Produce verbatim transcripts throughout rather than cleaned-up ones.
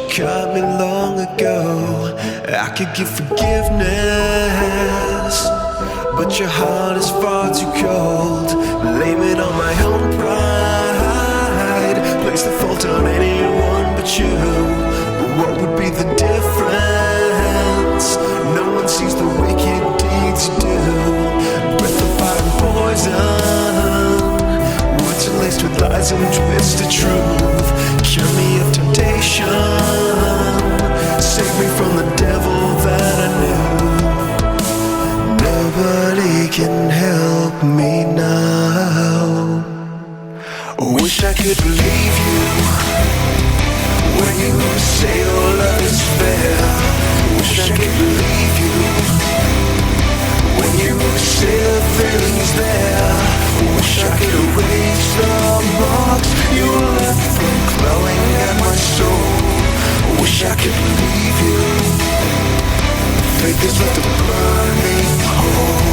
caught me long ago. I could give forgiveness, but your heart is far too cold. Blame it on my own pride, place the fault on anyone but you. What would be the difference? No one sees the wicked deeds you do. Breath of fire and poison, words are laced with lies and twisted truth. Cure me of temptation, save me from the devil that I knew. Nobody can help me now. Wish I could believe you when you say your love is fair. Wish I could believe you when you say the feeling's there. Wish I could erase the marks you left from clawing at my soul. Wish I could believe you. Faith is left to burn me whole.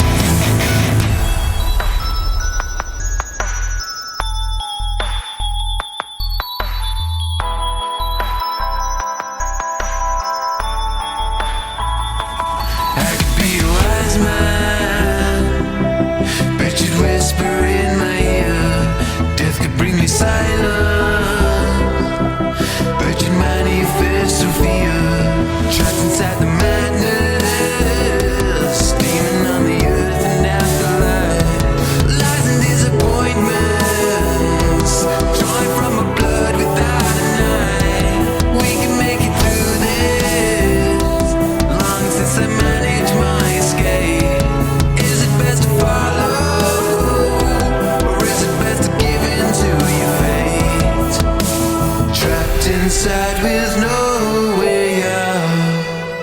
Inside with no way out.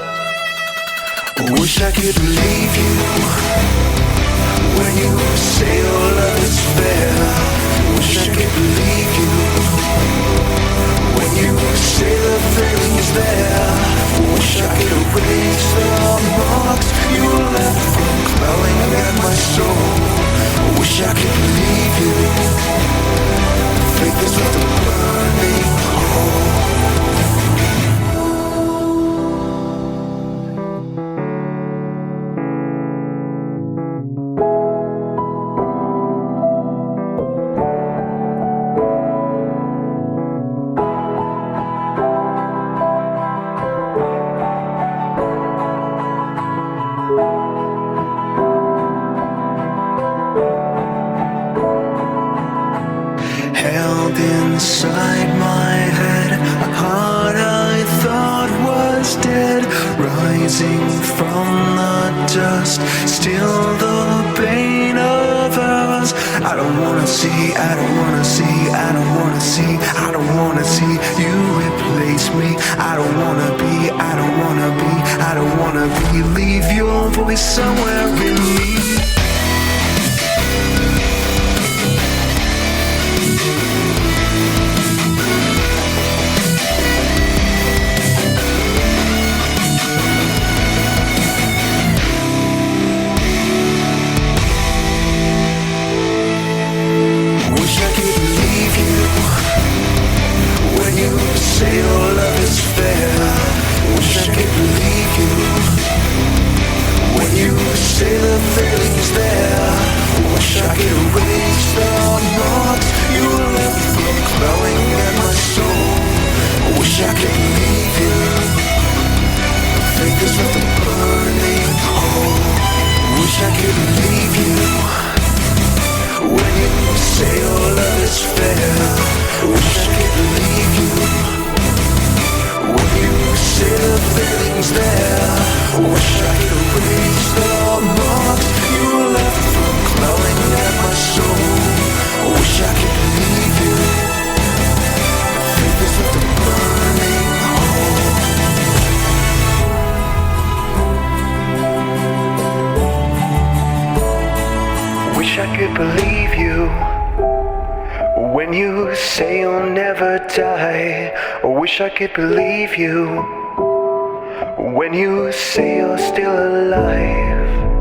Wish I could believe you when you say your love is fair. Wish I could believe you when you say the feeling is there. Wish I could erase the marks you left from clawing at my soul. Wish I could believe you. Faith is left to burn me whole. Held inside my head, a heart I thought was dead, rising from the dust, still the pain of us. I don't wanna see, I don't wanna see, I don't wanna see, I don't wanna see you replace me. I don't wanna be, I don't wanna be, I don't wanna be. Leave your voice somewhere in me. Say your love is fair. Wish I could believe you when you say the feeling's there. Wish I could erase the marks you left from clawing at my soul. Wish I could believe you. Faith is left to burn me whole. Wish I could believe you when you say your love is fair. Wish I could believe you when you say the feeling's there. Wish I could erase the marks you left from clawing at my soul. Wish I could believe you. Faith is left to burn me whole. Wish I could believe you when you say you'll never die. I wish I could believe you when you say you're still alive.